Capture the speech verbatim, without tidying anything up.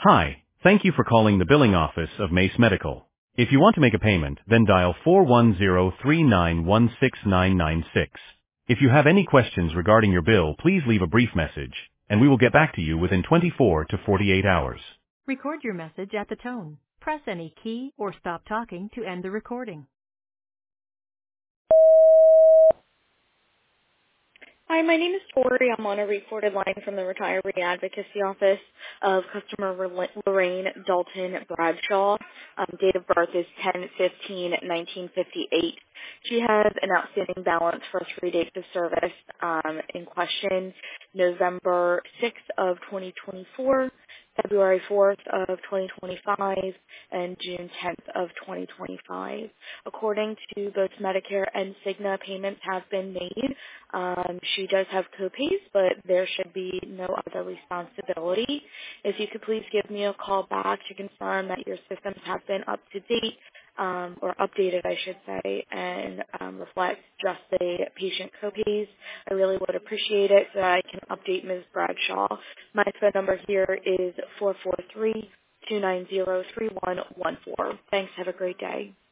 Hi, thank you for calling the billing office of Mace Medical. If you want to make a payment, then dial four one zero three nine one six nine nine six. If you have any questions regarding your bill, please leave a brief message, and we will get back to you within twenty-four to forty-eight hours. Record your message at the tone. Press any key or stop talking to end the recording. Hi, my name is Tori. I'm on a recorded line from the Retiree Advocacy Office of Customer Rel- Lorraine Dalton Bradshaw. Um, date of birth is ten fifteen nineteen fifty-eight. She has an outstanding balance for three dates of service um, in question, November sixth of twenty twenty-four, February fourth of twenty twenty-five, and June tenth of twenty twenty-five. According to both Medicare and Cigna, payments have been made. Um, she does have copays, but there should be no other responsibility. If you could please give me a call back to confirm that your systems have been up to date, um, or updated, I should say, and um, reflect just the patient copays, I really would appreciate it so that I can update Miz Bradshaw. My phone number here is four four three, two nine zero, three one one four. Thanks. Have a great day.